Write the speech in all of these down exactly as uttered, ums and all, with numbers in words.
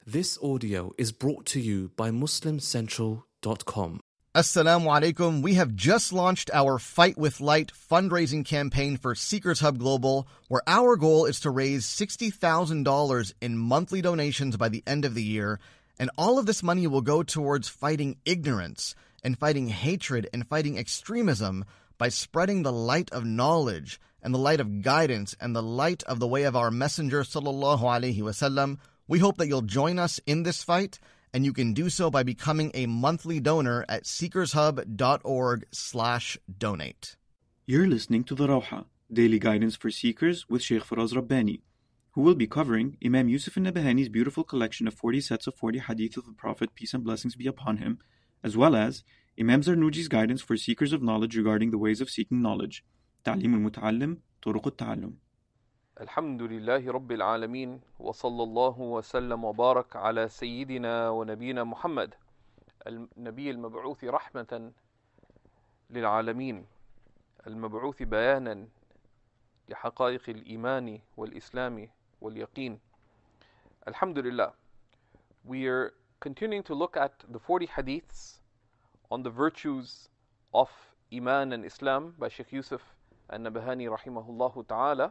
This audio is brought to you by Muslim Central dot com. Assalamu alaikum. We have just launched our Fight with Light fundraising campaign for Seekers Hub Global, where our goal is to raise sixty thousand dollars in monthly donations by the end of the year, and all of this money will go towards fighting ignorance and fighting hatred and fighting extremism by spreading the light of knowledge and the light of guidance and the light of the way of our Messenger sallallahu alaihi wasallam. We hope that you'll join us in this fight, and you can do so by becoming a monthly donor at seekershub.org slash donate. You're listening to the Rawha, Daily Guidance for Seekers with Sheikh Faraz Rabbani, who will be covering Imam Yusuf al-Nabahani's beautiful collection of forty sets of forty hadith of the Prophet, peace and blessings be upon him, as well as Imam Zarnuji's guidance for seekers of knowledge regarding the ways of seeking knowledge. Ta'lim al-Muta'allim, Turuq al-Ta'allum. الحمد لله رب العالمين وصلى الله وسلم وبارك على سيدنا ونبينا محمد النبي المبعوث رحمة للعالمين المبعوث بيانا لحقائق الإيمان والإسلام واليقين. Alhamdulillah, we are continuing to look at the forty hadiths on the virtues of Iman and Islam by Sheikh Yusuf al-Nabahani rahimahullah ta'ala.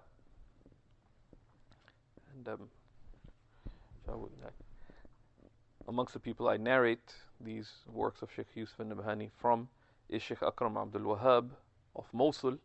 And um, amongst the people I narrate these works of Sheikh Yusuf al-Nabahani from is Sheikh Akram Abdul Wahab of Mosul,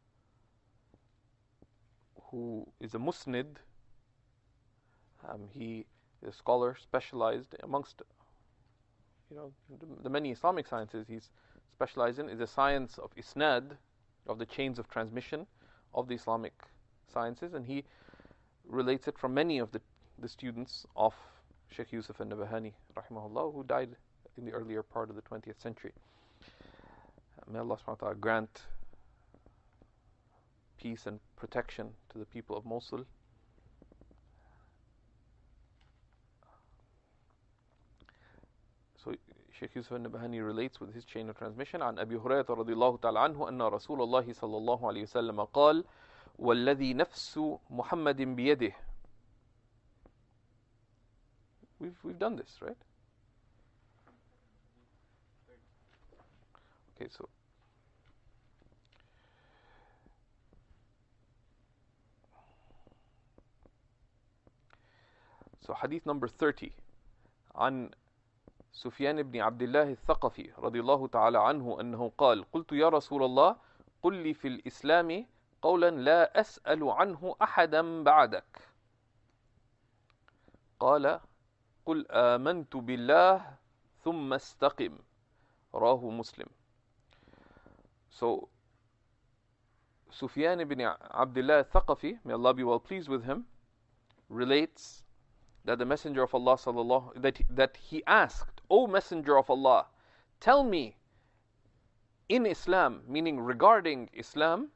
who is a musnid. Um, he is a scholar specialized amongst, you know, the, the many Islamic sciences he's specialized in is the science of isnad, of the chains of transmission of the Islamic sciences, and he relates it from many of the, the students of Sheikh Yusuf al-Nabahani rahimahullah, who died in the earlier part of the twentieth century. May Allah subhanahu wa ta'ala grant peace and protection to the people of Mosul. So Sheikh Yusuf al-Nabahani relates with his chain of transmission عن أبي هريرة رضي الله تعالى عنه أن رسول الله صلى الله عليه وسلم قال والذي نفس محمد بيده. We've we've done this, right? Okay, so so hadith number thirty عن سفيان بن عبد الله الثقفي رضي الله تعالى عنه أنه قال قلت يا رسول الله قل لي في الإسلام قولا لا أسأل عنه أحدا بعدك قال قل آمنت بالله ثم استقم رواه مسلم. So Sufyan ibn Abdullah al-Thaqafi, may Allah be well pleased with him, relates that the Messenger of Allah sallallahu that that he asked, O Messenger of Allah, tell me in Islam, meaning regarding Islam,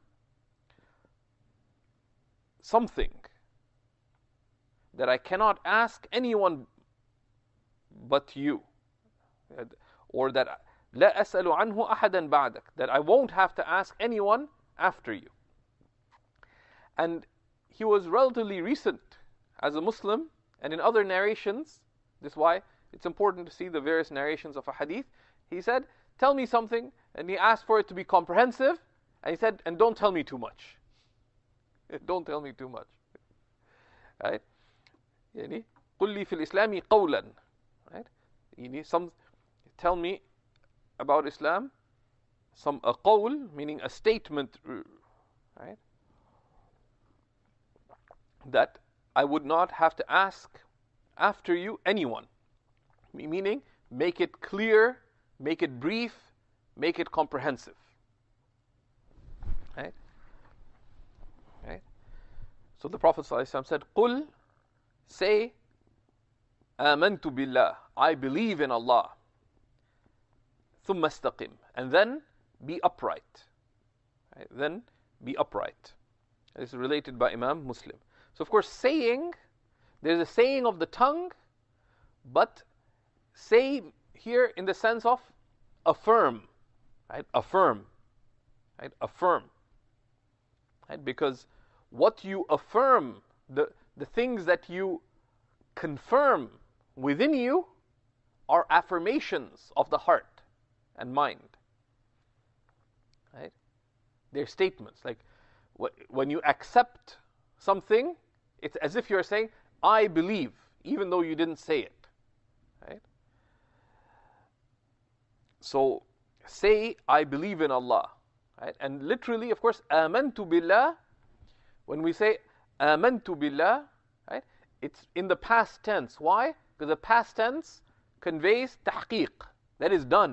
something that I cannot ask anyone but you, or that لا أسأل عنه أحدا بعدك, that I won't have to ask anyone after you. And he was relatively recent as a Muslim, and in other narrations, this is why it's important to see the various narrations of a hadith. He said, tell me something, and he asked for it to be comprehensive, and he said, and don't tell me too much. Don't tell me too much. Right? يعني قل لي في الإسلام قولا. Right? يعني some tell me about Islam, some a qawl, meaning a statement, right? That I would not have to ask after you anyone. Meaning, make it clear, make it brief, make it comprehensive. Right? Right? So the Prophet ﷺ said, قُل, say, آمنت بالله, I believe in Allah. ثم استقم, and then be upright. Right? Then be upright. This is related by Imam Muslim. So of course, saying, there's a saying of the tongue, but say here in the sense of affirm, right? Affirm, right? Affirm, right? Because what you affirm, the the things that you confirm within you are affirmations of the heart and mind. Right? They're statements. Like when you accept something, it's as if you're saying, I believe, even though you didn't say it. Right? So say, I believe in Allah. Right? And literally, of course, amantu billah, when we say amantu billah, right, it's in the past tense. Why? Because the past tense conveys tahqiq, that is done.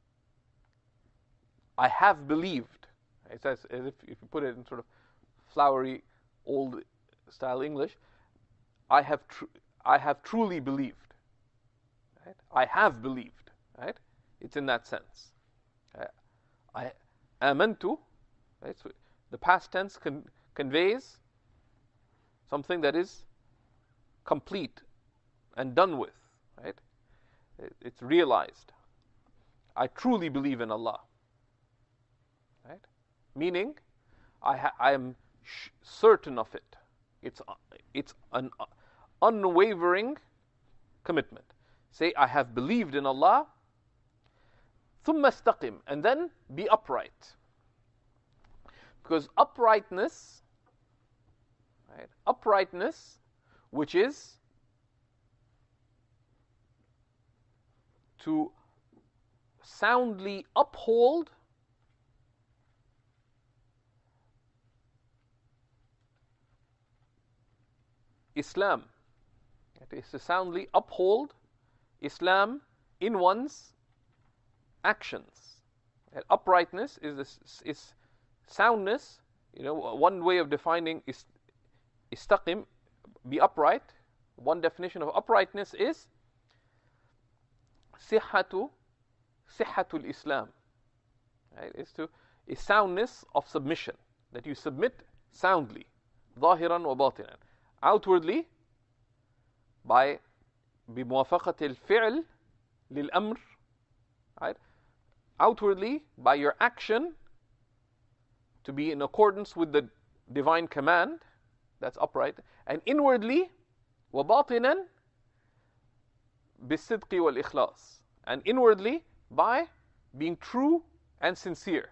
I have believed. It's as, as if, if you put it in sort of flowery, old style English, I have tr- I have truly believed. Right? I have believed. Right? It's in that sense. Uh, I amantu, right? So the past tense con- conveys something that is complete and done with. Right? It, it's realized. I truly believe in Allah. Right? Meaning, I ha- I am sh- certain of it. It's it's an unwavering commitment. Say, I have believed in Allah. ثُمَّ اسْتَقِمْ, and then be upright. Because uprightness, right, uprightness, which is to soundly uphold Islam. It is to soundly uphold Islam in one's actions. And uprightness is this, is soundness. You know, one way of defining is istaqim, be upright. One definition of uprightness is sihhatu, sihhatul Islam. Right? Is to a soundness of submission, that you submit soundly, ظاهرا وباطنا. Outwardly, by بموافقة الفعل للأمر, right? Outwardly, by your action, to be in accordance with the divine command, that's upright. And inwardly, وباطنا بالصدق والإخلاص. And inwardly, by being true and sincere.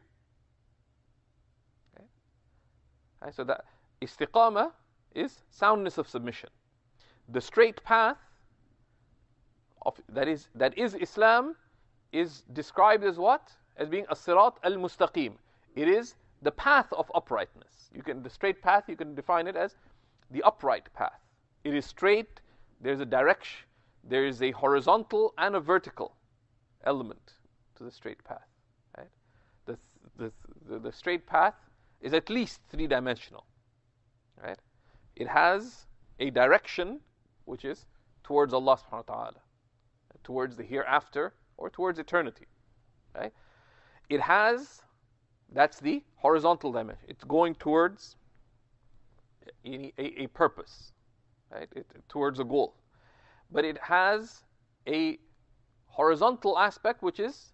Okay? Right, so that istiqamah is soundness of submission. The straight path of that is that is Islam is described as what? As being as-sirat al-mustaqim. It is the path of uprightness. You can the straight path, you can define it as the upright path. It is straight, there's a direction, there is a horizontal and a vertical element to the straight path. Right? The the the, the straight path is at least three-dimensional. Right? It has a direction which is towards Allah subhanahu wa ta'ala, towards the hereafter or towards eternity. Right? It has, that's the horizontal dimension. It's going towards a, a, a purpose, right? It, towards a goal. But it has a horizontal aspect which is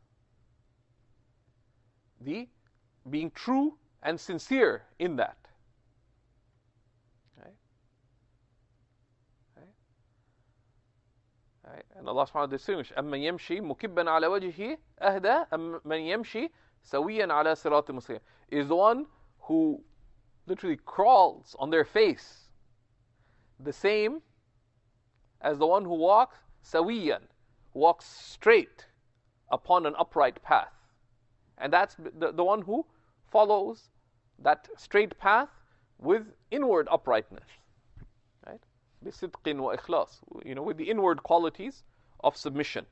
the being true and sincere in that. Right? And Allah subhanahu wa ta'ala distinguishes أَمَّنْ يَمْشِي مُكِبًّا عَلَى وَجْهِهِ أَهْدَى أَمَّنْ يَمْشِي سَوِيًّا عَلَى صِرَاطٍ مُسْتَقِيمٍ, is the one who literally crawls on their face, the same as the one who walks سَوِيًّا, walks straight upon an upright path. And that's the, the one who follows that straight path with inward uprightness. Right? بِصِدْقٍ وَإِخْلَاص, you know, with the inward qualities of submission.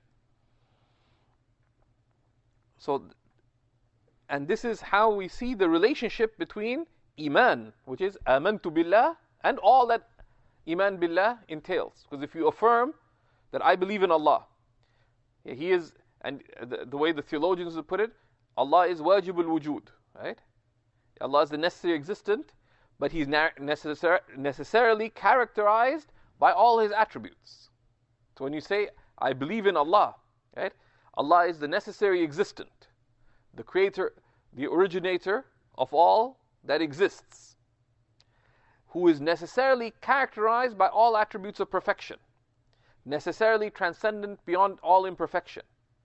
So, and this is how we see the relationship between Iman, which is Amantu Billah, and all that Iman Billah entails. Because if you affirm that I believe in Allah, He is, and the, the way the theologians would put it, Allah is wajibul wujud, right? Allah is the necessary existent, but He's necessar- necessarily characterized by all His attributes. So when you say, I believe in Allah, right? Allah is the necessary existent, the creator, the originator of all that exists, who is necessarily characterized by all attributes of perfection. necessarily transcendent beyond all imperfection.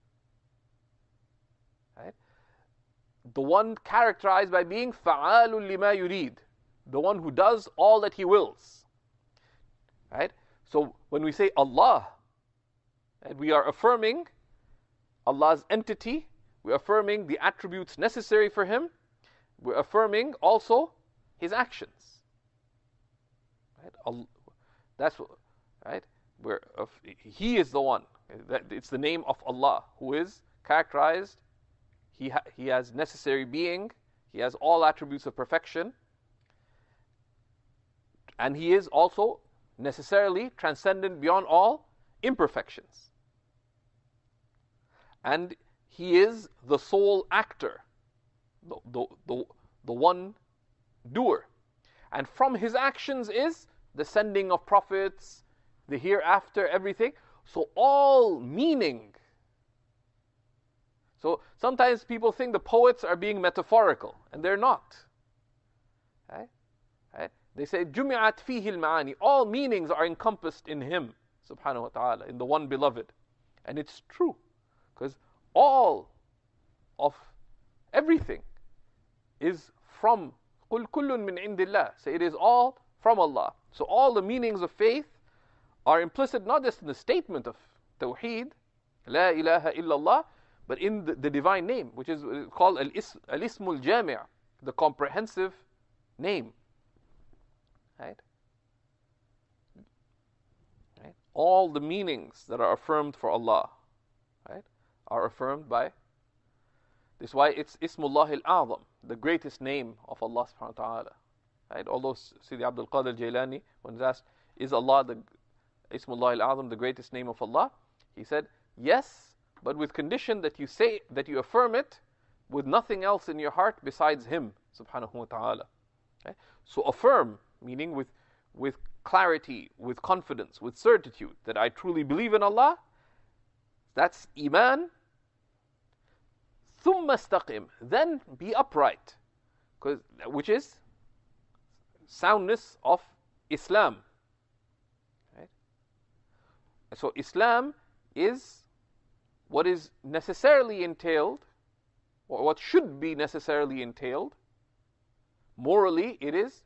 Right? The one characterized by being فَعَالٌ لِمَا يُرِيد, the one who does all that he wills. Right? So when we say Allah, right, we are affirming Allah's entity, we're affirming the attributes necessary for Him, we're affirming also His actions. Right? That's right. We're, uh, He is the one. It's the name of Allah who is characterized. He ha- He has necessary being. He has all attributes of perfection, and He is also necessarily transcendent beyond all imperfections. And He is the sole actor, the, the, the, the one doer. And from His actions is the sending of prophets, the hereafter, everything. So all meaning. So sometimes people think the poets are being metaphorical, and they're not. Right? Right? They say, جُمِعَتْ فِيهِ الْمَعَانِي. All meanings are encompassed in Him, subhanahu wa ta'ala, in the one beloved. And it's true. Because all of everything is from قُلْ كُلٌّ مِّنْ عِنْدِ اللَّهِ. So it is all from Allah. So all the meanings of faith are implicit not just in the statement of Tawheed, La ilaha illallah, but in the, the divine name, which is called Al-Ism Al-Jami', the comprehensive name. Right? Right? All the meanings that are affirmed for Allah, right, are affirmed by. This is why it's Ismullah al-A'zam, the greatest name of Allah subhanahu wa ta'ala. Right? Although Sidi Abdul Qadir Jailani, when he was asked, is Allah the Ismullah al-A'zam, the greatest name of Allah? He said, yes, but with condition that you say, that you affirm it with nothing else in your heart besides Him, subhanahu wa ta'ala. Okay? So affirm, meaning with, with clarity, with confidence, with certitude, that I truly believe in Allah. That's Iman. ثُمَّ اسْتَقِمْ. Then be upright, which is soundness of Islam. Right? So Islam is what is necessarily entailed, or what should be necessarily entailed. Morally, it is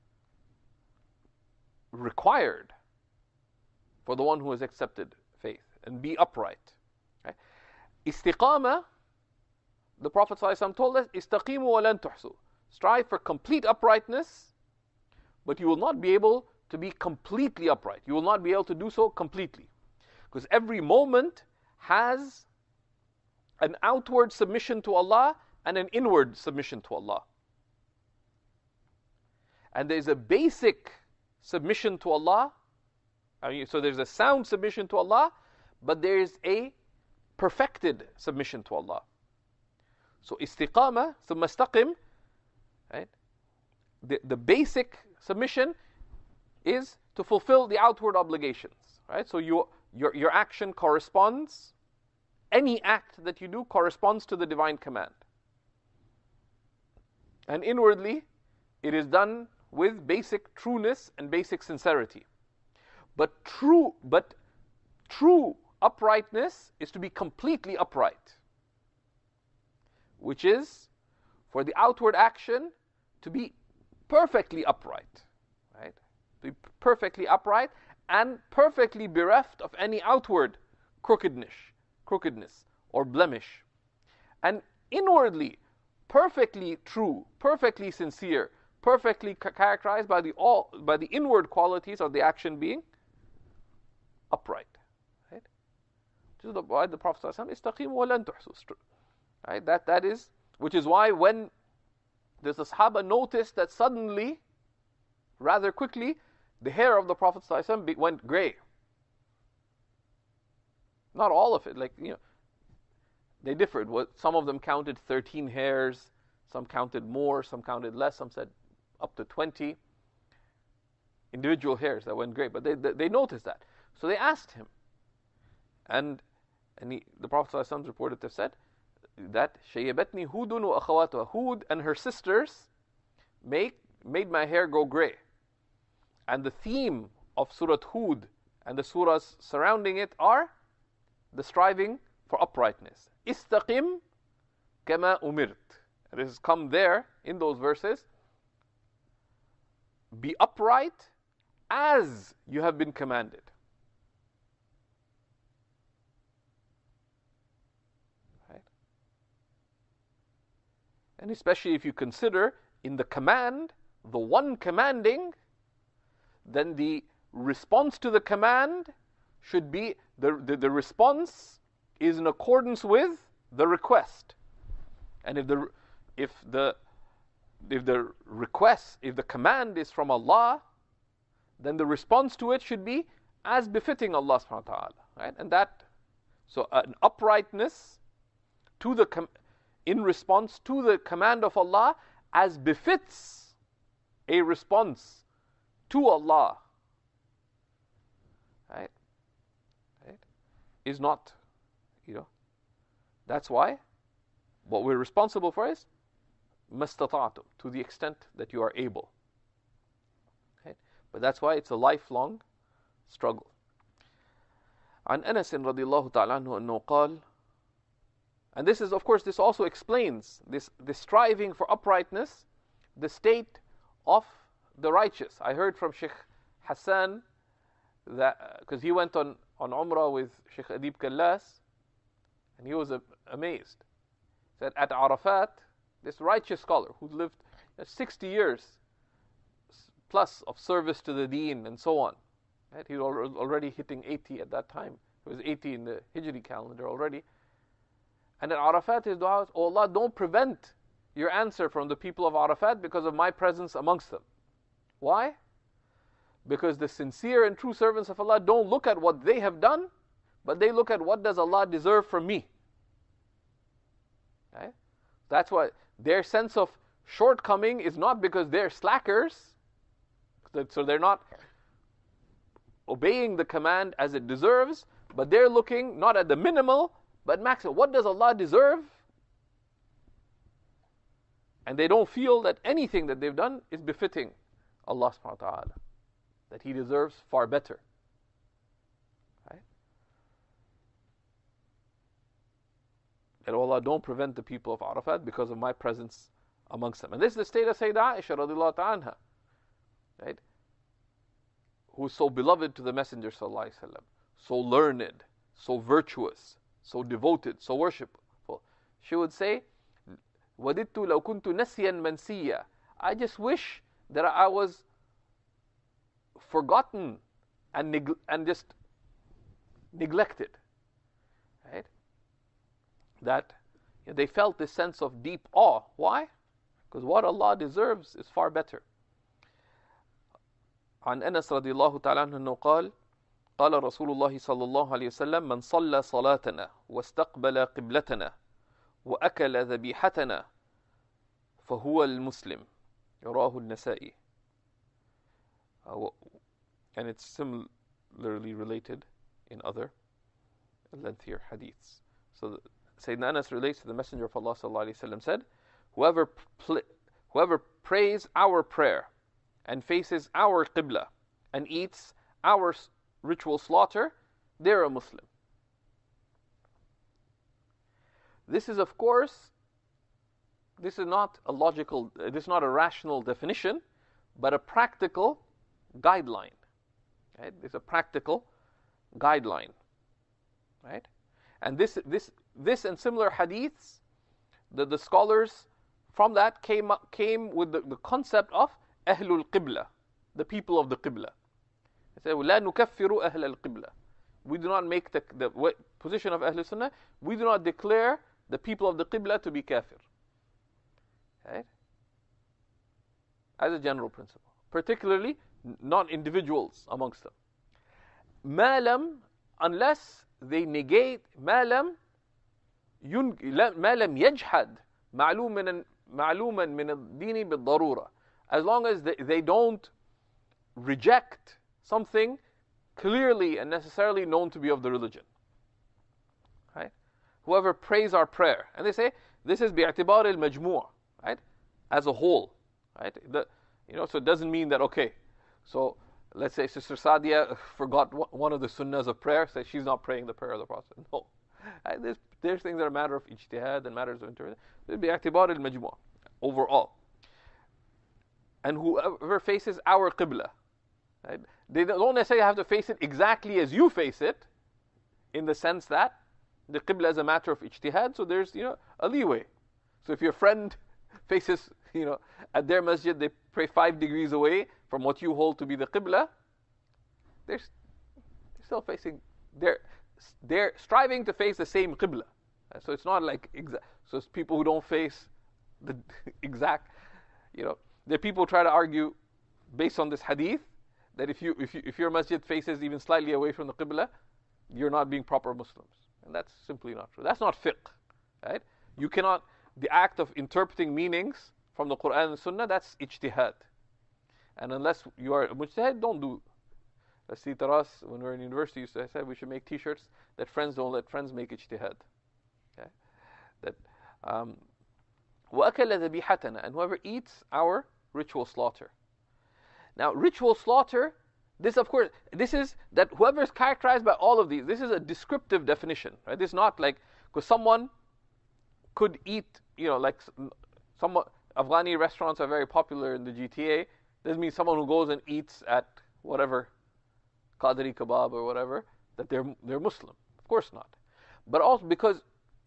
required for the one who has accepted faith, and be upright. Right? Istiqamah, the Prophet ﷺ told us, istaqimu wa lan tuhsu. Strive for complete uprightness, but you will not be able to be completely upright. You will not be able to do so completely. Because every moment has an outward submission to Allah and an inward submission to Allah. And there's a basic submission to Allah. I mean, so there's a sound submission to Allah, but there's a perfected submission to Allah. So istiqamah, thumma istaqim, right? The, the basic submission is to fulfill the outward obligations, right? So you, your, your action corresponds, any act that you do corresponds to the divine command. And inwardly, it is done with basic trueness and basic sincerity. But true, but true uprightness is to be completely upright, which is for the outward action to be perfectly upright, right? To be perfectly upright and perfectly bereft of any outward crookedness, crookedness or blemish, and inwardly perfectly true, perfectly sincere, perfectly ca- characterized by the all by the inward qualities of the action being upright. Right? This is the, why the Prophet ﷺ istaqimu wa lan tuhsu. Right? That that is, which is why when the Sahaba noticed that suddenly, rather quickly, the hair of the Prophet ﷺ went gray. Not all of it, like, you know, they differed. Some of them counted thirteen hairs, some counted more, some counted less, some said up to twenty individual hairs that went gray. But they, they, they noticed that. So they asked him. And, and he, the Prophet ﷺ reported to have said that شَيَّبَتْنِي هُودٌ وَأَخَوَاتُهَا. Hud and her sisters make, made my hair go gray. And the theme of Surah Hud and the surahs surrounding it are the striving for uprightness. Istaqim kama umirt. It has come there in those verses. Be upright as you have been commanded. Right? And especially if you consider in the command, the one commanding, then the response to the command should be, the, the, the response is in accordance with the request. And if the if the if the request, if the command is from Allah, then the response to it should be as befitting Allah subhanahu wa ta'ala. Right? And that, so an uprightness to the com- in response to the command of Allah as befits a response to Allah, right? Right? Is not, you know, that's why what we're responsible for is mastata'tum, to the extent that you are able. Right? But that's why it's a lifelong struggle. عن أنس رضي الله تعالى عنه أنه قال, and this is, of course, this also explains this, this striving for uprightness, the state of the righteous. I heard from Sheikh Hassan that, because he went on, on Umrah with Sheikh Adib Kallas, and he was uh, amazed. He said at Arafat, this righteous scholar who lived sixty years plus of service to the deen and so on. Right? He was already hitting eighty at that time. He was eighty in the Hijri calendar already. And at Arafat, his dua was, oh Allah, don't prevent your answer from the people of Arafat because of my presence amongst them. Why? Because the sincere and true servants of Allah don't look at what they have done, but they look at what does Allah deserve from me. Right? That's why their sense of shortcoming is not because they're slackers, so they're not obeying the command as it deserves, but they're looking not at the minimal, but maximum. What does Allah deserve? And they don't feel that anything that they've done is befitting Allah subhanahu wa ta'ala, that He deserves far better. Right? That Allah don't prevent the people of Arafat because of my presence amongst them. And this is the state of Sayyidah Aisha radiallahu ta'ala, right? Who is so beloved to the Messenger sallallahu alaihi wasallam, so learned, so virtuous, so devoted, so worshipful. She would say, وَدِدْتُ لَوْ كُنْتُ نَسْيًا مَنْسِيًّا. I just wish that I was forgotten and neg- and just neglected. Right? That you know, they felt this sense of deep awe. Why? Because what Allah deserves is far better. عن أنس رضي الله تعالى عنه أنه قال قال رسول الله صلى الله عليه وسلم من صلى صلاتنا واستقبل قبلتنا وأكل ذبيحتنا فهو المسلم. يراه النسائي. And it's similarly related in other lengthier hadiths. So Sayyidina Anas relates to the Messenger of Allah sallallahu alaihi wasallam said, whoever pl- whoever prays our prayer and faces our qibla and eats our ritual slaughter, they're a Muslim. This is, of course, this is not a logical, this is not a rational definition, but a practical guideline. Right? It's a practical guideline. Right? And this, this, this and similar hadiths, the, the scholars from that came up, came with the, the concept of Ahlul Qibla, the people of the Qibla. They say, لا نكفر أهل القبلة. We do not make the, the position of Ahlul Sunnah, we do not declare the people of the Qibla to be kafir. Right? As a general principle. Particularly, not individuals amongst them. ما لم, unless they negate ما لم ين, ما لم يجحد معلوما معلوما من الدين بالضرورة. As long as they, they don't reject something clearly and necessarily known to be of the religion. Right? Whoever prays our prayer, and they say this is bi'atibar al-majmu', right? As a whole, right? The, you know, so it doesn't mean that okay, so let's say Sister Sadia forgot one of the sunnahs of prayer, say she's not praying the prayer of the Prophet. No. And there's, there's things that are a matter of ijtihad and matters of interpretation. There'd be i'tibar al-majmu' overall. And whoever faces our qibla, right? They don't necessarily have to face it exactly as you face it, in the sense that the qibla is a matter of ijtihad, so there's, you know, a leeway. So if your friend faces, you know, at their masjid, they pray five degrees away from what you hold to be the qibla, they're, they're still facing, they're, they're striving to face the same qibla. So it's not like, exa- so it's people who don't face the exact, you know, there are people who try to argue based on this hadith that if you if you, if your masjid faces even slightly away from the qibla, you're not being proper Muslims. And that's simply not true. That's not fiqh, right? You cannot, the act of interpreting meanings from the Quran and Sunnah, that's ijtihad. And unless you are a mujtahid, don't do. Let's see, Taras, when we were in university, I said we should make t-shirts that friends don't let friends make ijtihad. Okay? That, um, وَأَكَلَ ذَبِيحَتَنَا, and whoever eats our ritual slaughter. Now, ritual slaughter, this of course, this is that whoever is characterized by all of these, this is a descriptive definition, right? This is not like, because someone could eat, you know, like some Afghani restaurants are very popular in the G T A. Doesn't mean someone who goes and eats at whatever, Qadri kebab or whatever, that they're they're Muslim. Of course not. But also because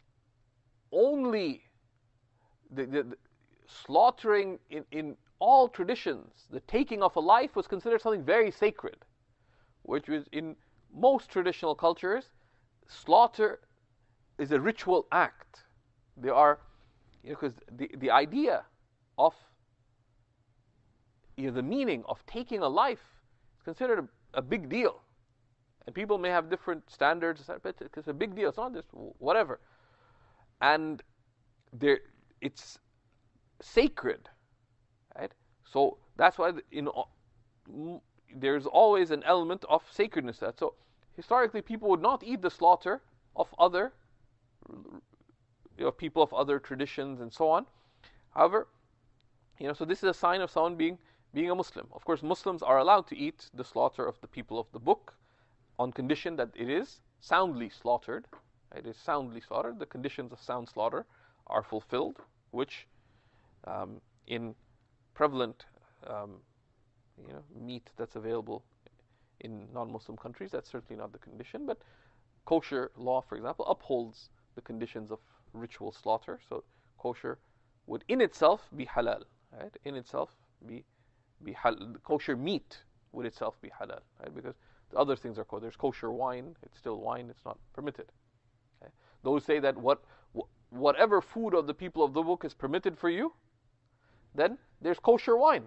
only the, the, the slaughtering in, in all traditions, the taking of a life was considered something very sacred, which was in most traditional cultures, slaughter is a ritual act. There are, you know, because the, the idea of, you know, the meaning of taking a life is considered a, a big deal. And people may have different standards, but it's a big deal. It's not just whatever. And there, it's sacred, right? So that's why in, there's always an element of sacredness to that. So historically, people would not eat the slaughter of other, you know, people of other traditions and so on. However, you know, so this is a sign of someone being being a Muslim. Of course, Muslims are allowed to eat the slaughter of the people of the book, on condition that it is soundly slaughtered. It is soundly slaughtered. The conditions of sound slaughter are fulfilled, which um, in prevalent um, you know, meat that's available in non-Muslim countries, that's certainly not the condition. But kosher law, for example, upholds the conditions of ritual slaughter. So kosher would in itself be halal, right? In itself be be halal. Kosher meat would itself be halal, right? Because the other things are kosher. There's kosher wine. It's still wine. It's not permitted. Okay? Those say that what whatever food of the people of the book is permitted for you, then there's kosher wine.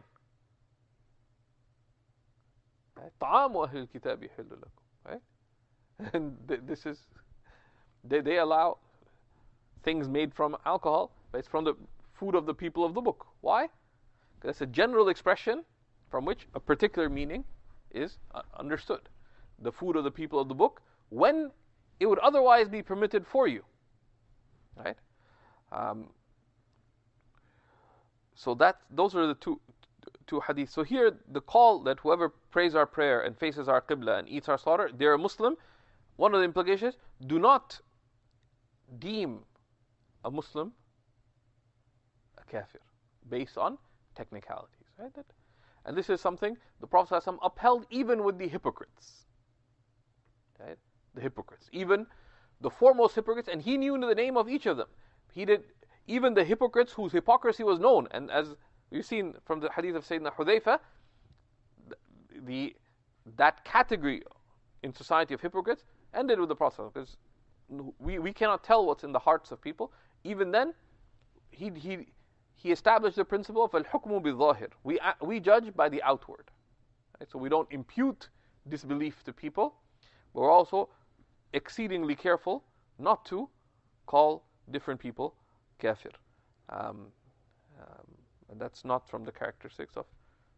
طعام أهل الكتاب يحل لكم, right? And th- this is, they, they allow things made from alcohol, but it's from the food of the people of the book. Why? Because it's a general expression from which a particular meaning is uh, understood. The food of the people of the book, when it would otherwise be permitted for you, right? Um, so that those are the two two hadiths. So here, the call that whoever prays our prayer and faces our qibla and eats our slaughter, they're a Muslim. One of the implications: do not deem a Muslim a kafir based on technicalities, right? That, and this is something the Prophet ﷺ upheld even with the hypocrites, right? The hypocrites, even the foremost hypocrites, and he knew the name of each of them. He did, even the hypocrites whose hypocrisy was known. And as we've seen from the hadith of Sayyidina Hudayfa, the, the that category in society of hypocrites ended with the Prophet, because we, we cannot tell what's in the hearts of people. Even then, he he he established the principle of al-hukmu bil-zahir. We we judge by the outward, right? So we don't impute disbelief to people, but we're also exceedingly careful not to call different people kafir. Um, um, and that's not from the characteristics of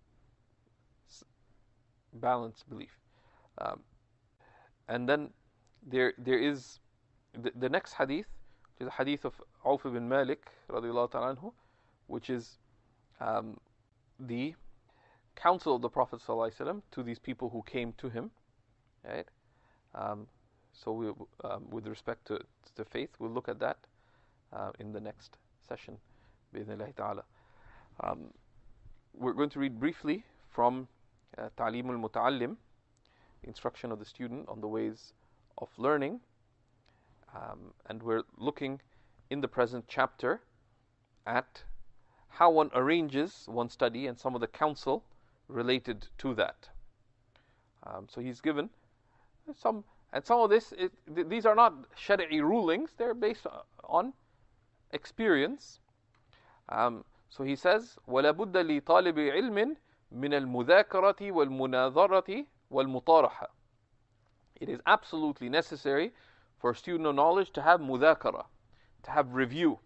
balanced belief. Um, and then there there is the, the next hadith, which is a hadith of Auf ibn Malik radiallahu ta'ala anhu, which is um, the counsel of the Prophet ﷺ to these people who came to him, right? Um, so we, um, with respect to, to faith, we'll look at that uh, in the next session, bi'idhnillahi ta'ala. Um, we're going to read briefly from uh, Ta'lim al-Muta'allim, instruction of the student on the ways of learning, um, and we're looking in the present chapter at how one arranges one study and some of the counsel related to that. Um, so he's given some, and some of this, it, th- these are not shari'i rulings, they're based on experience. Um, so he says, وَلَا بُدَّ لِطَالِبِ عِلْمٍ مِنَ الْمُذَاكَرَةِ وَالْمُنَاظَرَةِ وَالْمُطَارَحَةِ. It is absolutely necessary for a student of knowledge to have mudhakara, to have review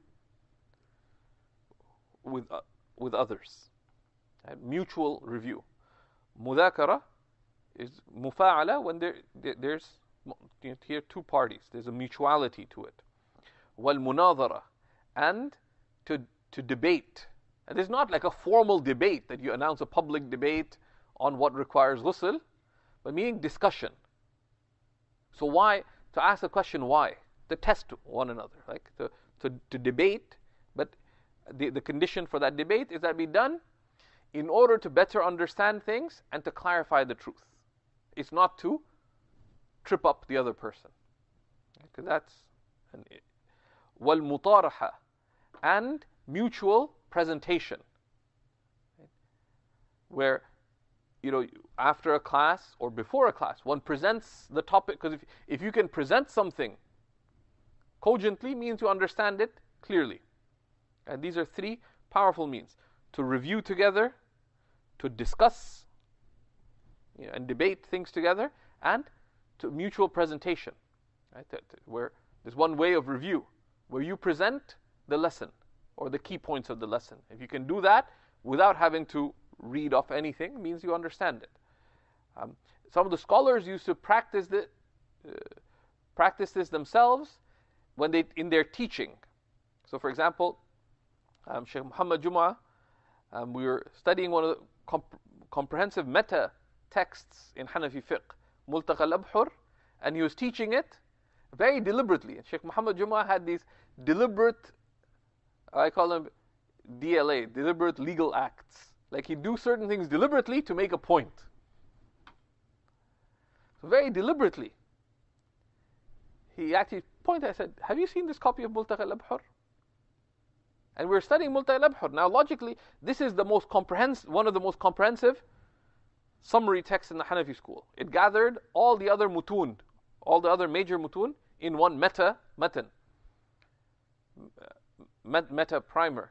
with uh, with others, right? Mutual review. Mudhakara is mufa'ala when there, there there's you know, here two parties. There's a mutuality to it. Wal munadhara, and to to debate. And it's not like a formal debate that you announce a public debate on what requires ghusl, but meaning discussion. So why to ask the question why? To test one another, like to to, to debate, but The, the condition for that debate is that be done in order to better understand things and to clarify the truth. It's not to trip up the other person. Because that's an wal mutaraha, and mutual presentation, where you know after a class or before a class one presents the topic, because if, if you can present something cogently, means you understand it clearly. And these are three powerful means: to review together, to discuss you know, and debate things together, and to mutual presentation. Right? Where there's one way of review, where you present the lesson or the key points of the lesson. If you can do that without having to read off anything, it means you understand it. Um, some of the scholars used to practice the, uh, practice this themselves when they in their teaching. So, for example, Um, Sheikh Muhammad Jum'ah, um, we were studying one of the comp- comprehensive meta texts in Hanafi fiqh, Multaqa al-Abhur, and he was teaching it very deliberately. And Sheikh Muhammad Jum'ah had these deliberate, I call them D L A, deliberate legal acts. Like he'd do certain things deliberately to make a point. So very deliberately. He actually pointed, I said, have you seen this copy of Multaqa al-Abhur? And we're studying Multaqa al-Abhur. Now, logically, this is the most comprehensive, one of the most comprehensive summary texts in the Hanafi school. It gathered all the other mutun, all the other major mutun, in one meta matan, meta primer.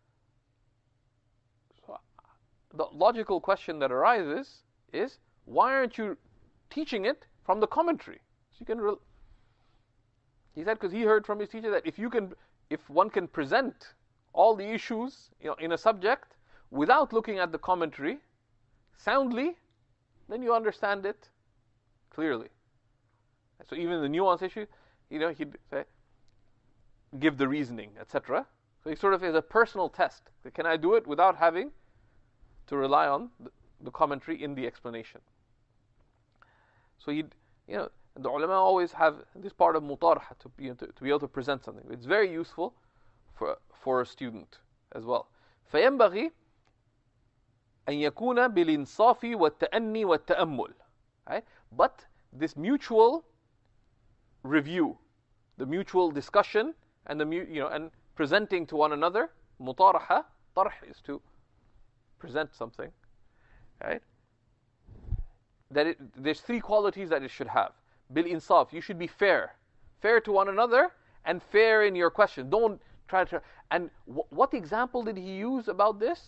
So, the logical question that arises is, why aren't you teaching it from the commentary? So you can. Re- he said because he heard from his teacher that if you can, if one can present all the issues you know, in a subject without looking at the commentary soundly, then you understand it clearly. So even the nuance issue, you know, he'd say, give the reasoning, et cetera. So he sort of is a personal test. Can I do it without having to rely on the, the commentary in the explanation? So he'd, you know, the ulama always have this part of mutaraha to, you know, to, to be able to present something. It's very useful for for a student as well. فينبغي أن يكون بالإنصاف والتأني والتأمل. Right? But this mutual review, the mutual discussion, and the you know and presenting to one another, mutaraha, tarh is to present something, right? That it, there's three qualities that it should have. Bil insaf, you should be fair, fair to one another, and fair in your question. Don't try to. And w- what example did he use about this?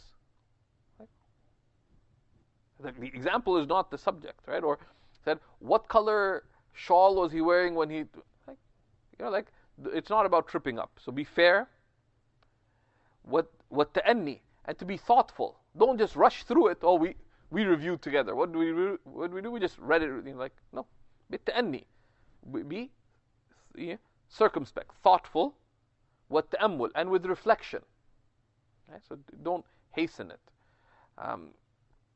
The example is not the subject, right? Or said, what color shawl was he wearing when he, like, you know, like it's not about tripping up. So be fair. What what ta'anni, and to be thoughtful. Don't just rush through it. Oh, we we reviewed together. What do we re- what do we do? We just read it. You know, like no, be ta'anni, be you know, circumspect, thoughtful. What ta'ammul, and with reflection. Right? So don't hasten it. Um,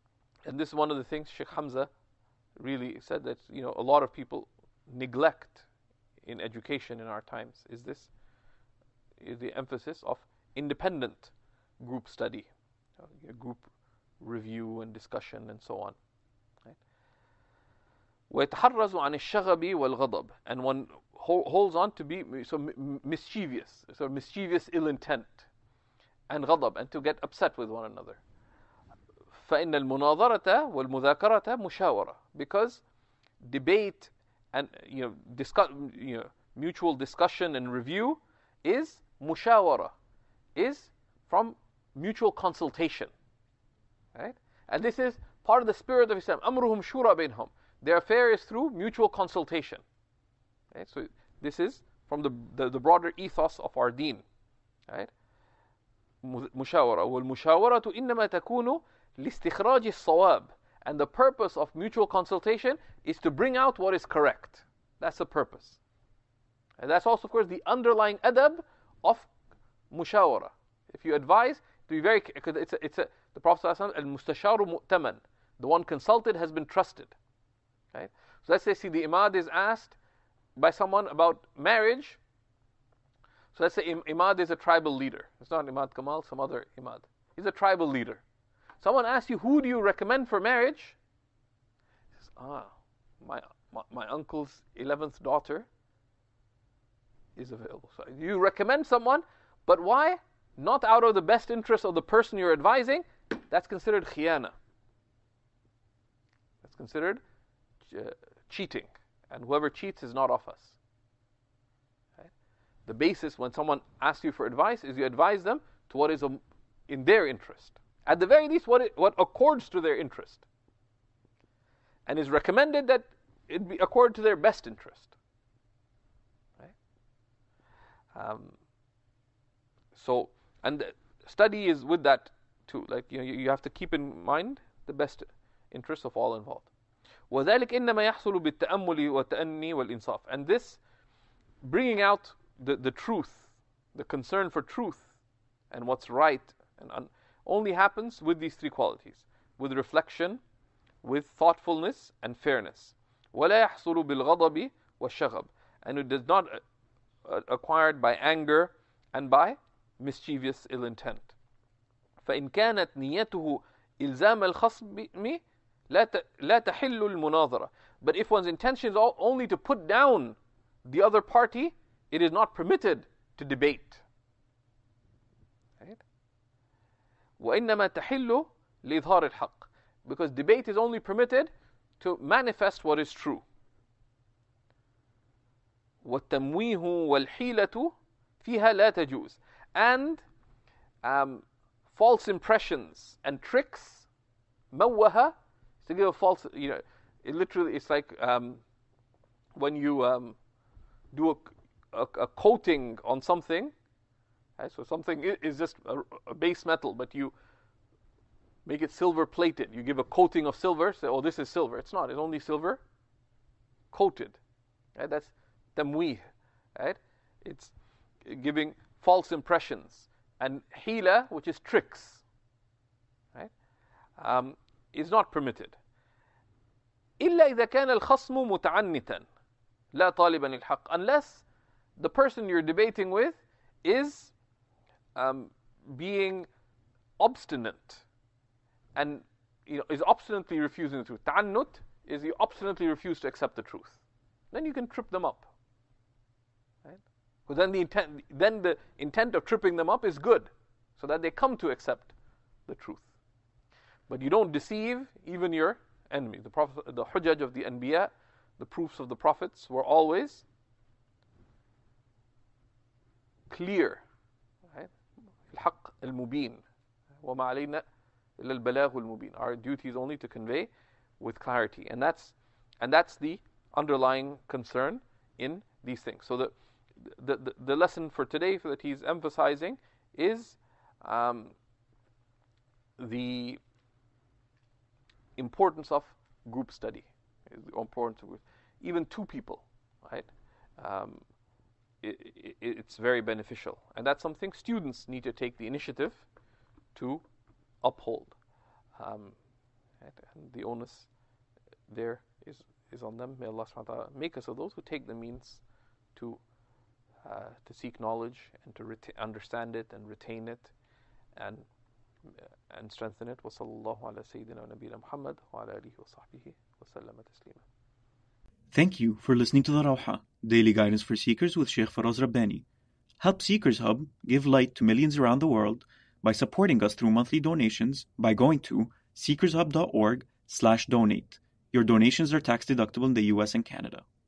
And this is one of the things Sheikh Hamza really said, that you know a lot of people neglect in education in our times, is this is the emphasis of independent group study, uh, group review and discussion and so on. Right? وَيَتَحَرَّزُ عَنِ الشَّغَبِ وَالْغَضَبِ, and one holds on to be so mischievous, so mischievous ill intent, and ghadab, and to get upset with one another. فإن المناظرة والمذاكرة مشاورة, because debate and you know, discuss, you know, mutual discussion and review is mushawara, is from mutual consultation, right? And this is part of the spirit of Islam. أمرهم شورى بينهم. Their affair is through mutual consultation. Right? So this is from the, the the broader ethos of our deen, right? مشاورة والمشاورة إنما تكون لاستخراج الصواب, and the purpose of mutual consultation is to bring out what is correct. That's the purpose, and that's also, of course, the underlying adab of mushawara. If you advise, to be very, because it's a, it's a, the Prophet ﷺ, al-mustasharu mu'taman, the one consulted has been trusted, right? So let's say, see, the imad is asked by someone about marriage. So let's say imad is a tribal leader. It's not Imad Kamal, some other imad. He's a tribal leader. Someone asks you, who do you recommend for marriage? He says, ah, my, my, my uncle's eleventh daughter is available. So you recommend someone, but why? Not out of the best interest of the person you're advising. That's considered khiyana. That's considered uh, cheating. And whoever cheats is not of us. Right? The basis when someone asks you for advice is you advise them to what is in their interest. At the very least, what, it, what accords to their interest. And is recommended that it be accord to their best interest. Right? Um, so, and the study is with that too. Like, you know, you have to keep in mind the best interests of all involved. وَذَلِكَ إِنَّمَا يَحْصُلُ بِالتَّأَمُّلِ وَالتَّأَنِّي وَالْإِنصَافِ. And this, bringing out the, the truth, the concern for truth, and what's right, and un- only happens with these three qualities: with reflection, with thoughtfulness, and fairness. وَلَا يَحْصُلُ بِالْغَضَبِ وَالشَّغَبِ. And it is not uh, acquired by anger and by mischievous ill intent. فَإِنْ كَانَتْ نِيَّتُهُ إِلْزَامَ الْخَصْمِ لا تحل المناظرة. But if one's intention is all, only to put down the other party, it is not permitted to debate. Right? وإنما تحل لإظهار الحق. Because debate is only permitted to manifest what is true. والتمويه والحيلة فيها لا تجوز. And um, false impressions and tricks, موها, to give a false, you know, it literally, it's like um, when you um, do a, a, a coating on something, right? So something is just a, a base metal, but you make it silver plated. You give a coating of silver, say, oh, this is silver. It's not, it's only silver coated. Right? That's tamweeh, right? It's giving false impressions. And hila, which is tricks, right? Um, is not permitted. إلا إذا كان الخصم متعنتا لا طالبا الحق. Unless the person you're debating with is um, being obstinate and, you know, is obstinately refusing the truth. Ta'annut is you obstinately refuse to accept the truth. Then you can trip them up. Right? Because then the intent, then the intent of tripping them up is good, so that they come to accept the truth. But you don't deceive even your enemy. The prophet, the hujjaj of the anbiya, the proofs of the prophets were always clear. Right? الحق المبين وما علينا إلا البلاغ المبين. Our duty is only to convey with clarity, and that's and that's the underlying concern in these things. So the the the, the lesson for today that he's emphasizing is um, the importance of group study. The importance of even two people, right? Um, it, it, it's very beneficial, and that's something students need to take the initiative to uphold. Um, Right? And the onus there is, is on them. May Allah subhanahu wa ta'ala make us of those who take the means to uh, to seek knowledge and to reta- understand it and retain it and and strengthen it. Wa sallallahu ala sayyidina wa nabiyina Muhammad wa ala alihi wa sahbihi wa sallama taslima. Thank you for listening to the Rawha, Daily Guidance for Seekers with Sheikh Faraz Rabbani. Help Seekers Hub give light to millions around the world by supporting us through monthly donations by going to seekershub dot org slash donate. Your donations are tax deductible in the U S and Canada.